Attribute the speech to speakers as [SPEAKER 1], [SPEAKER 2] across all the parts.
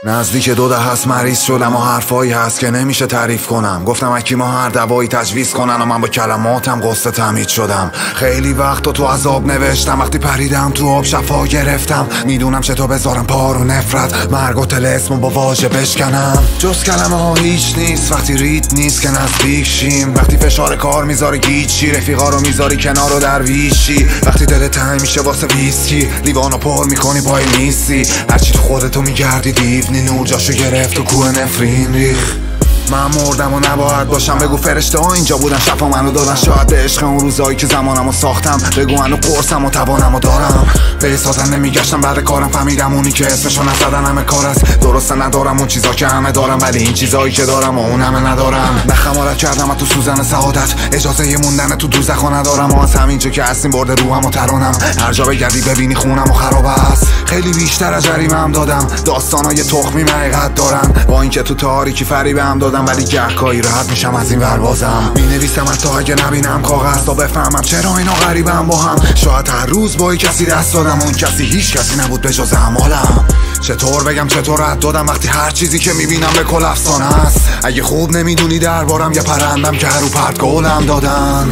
[SPEAKER 1] نزدیک 2 دهه هست مریض شدم و حرفایی هست که نمیشه تعریف کنم. گفتم حکیما هر دوایی تجویز کنن و من با کلماتم قصه تمهید شدم. خیلی وقت تو عذاب نوشتم، وقتی پریدم تو آب شفا گرفتم. میدونم چطور بذارم پارو نفرت، مرگ و طلسم با واژه بشکنم. جز کلمه ها هیچ نیست وقتی رید نیست که نزدیک شیم. وقتی فشار کار میذاری گیچی، رفیقا رو میذاری کنار و درویشی. وقتی دلت تنگ میشه واسه ویسکی، لیوانو پر میکنی پای نیستی. هرچی تو خودتو میگردی دیو نور جاشو گرفت و کوه نفرین ریخ. من مردم و نباید باشم، بگو فرشته ها اینجا بودن شفا منو دادن. شاید به عشق اون روزایی که زمانمو ساختم، بگو منو قرصم و توانمو دارم. به سازن نمیگشتم بعد کارم، فهمیدم اونی که اسمشو نزدن همه کار است. درسته ندارم اون چیزا که همه دارم، ولی این چیزایی که دارم و اون همه ندارم. نخمارت کردم و تو سوزن سعادت، اجازه ی موندن تو دوزخو ندارم. و از همینجا که هستیم برده روحم و ترانم، هر جا بگردی ببینی خونم و خراب است. خیلی بیشتر از جریمه هم دادم، داستانای تخمی حقیقت دارن. با اینکه تو تاریکی فریبم دادم، ولی گهگاهی راحت میشم از این وربازم. مینویسم حتی اگه نبینم کاغذ تا بفهمم چرا اینا غریبم با هم. شاید هر روز با کسی دست دادم، اون کسی هیچ کسی نبود به جز اعمالم. چطور بگم چطور رد دادم وقتی هر چیزی که میبینم به کل افسانه است. اگه خوب نمیدونی دربارم یه پرندم که هر پرت گلم دادن.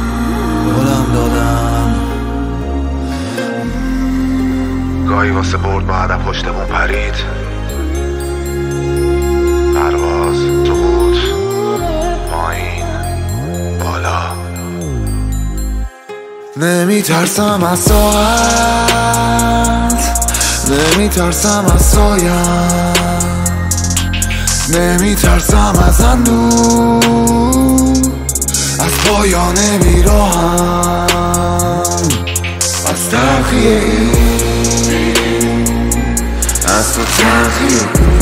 [SPEAKER 1] گاهی واسه برد با هدف پشتمون پرید، پرواز تو بود پایین بالا. نمیترسم از ساعت، نمیترسم از سایم، نمیترسم از اندوه، از پایان میراهم، از تلخی، از تو تلخی.